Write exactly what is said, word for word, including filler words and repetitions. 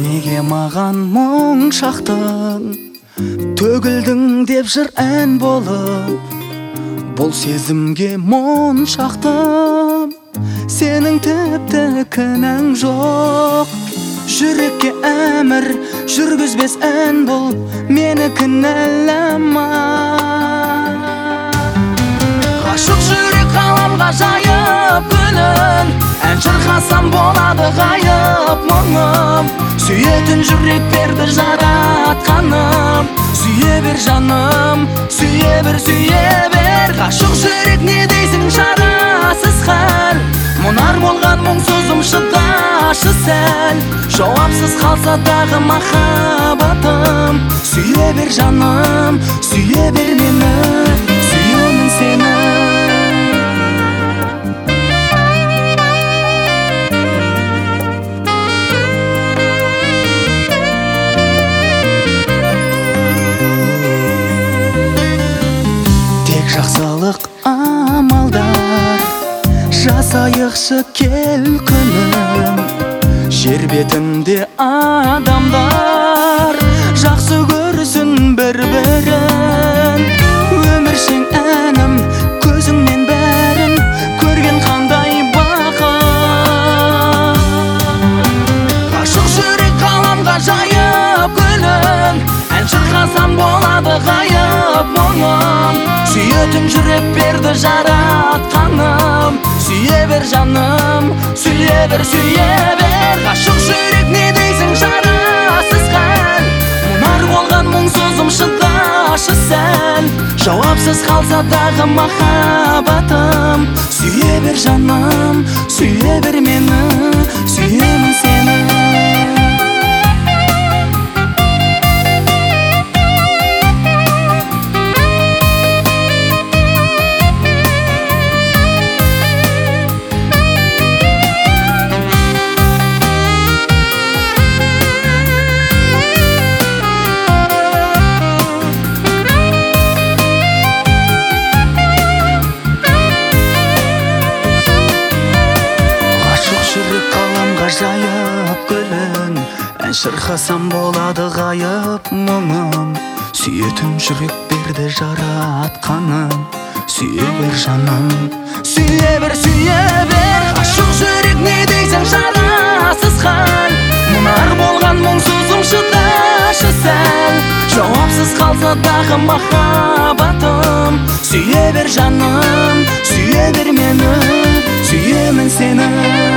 Неге маған мұң шақтың, төгілдің деп жыр ән болып. Бұл сезімге мұң шақтым, сенің тіпті кінәң жоқ. Жүрекке әмір жүргізбес ән бұл, мені кінәлама. Ғашық жүрек ғаламға жайып гүлін, ән шырқасам болады ғайып мұңым. Сүйетін жүрек берді жаратқаным, сүйе бер жаным, сүйе бер, сүйе бер. Ғашық жүрек не дейсің шарасыз хәл, мұнар болған мұңсызым шыдашы сәл. Жауапсыз қалса дағы махаббатым, сүйе бер жаным, сүйе бер мені, сүйемін сені. Жақсылық амалдар жасайықшы кел күнім. Жер бетінде адамдар жақсы көрсін бір-бірін. Өміршең әнім көзіңнен бәрін көрген қандай бақыт. Ғашық жүрек ғаламға жайып гүлін, ән шырқасам болады ғайып мұңым. Сүйетін жүрек берді жаратқаным, сүйе бер жаным, сүйе бер, сүйе бер. Ғашық жүрек не дейсің шарасыз хәл, мұнар болған мұңсызым шыдашы сәл. Жауапсыз қалса дағы махаббатым, сүйе бер жаным, сүйе бер мені, сүйемін сені. Жайып гүлін, ән шырқасам болады ғайып мұңым. Сүйетін жүрек берді жаратқаным, сүйе бер жаным, сүйе бер, сүйе бер. Ғашық жүрек не дейсің шарасыз хәл, мұнар болған мұңсызым шыдашы сәл. Жауапсыз қалса дағы махаббатым, сүйе бер жаным, сүйе бер мені, сүйемін сені.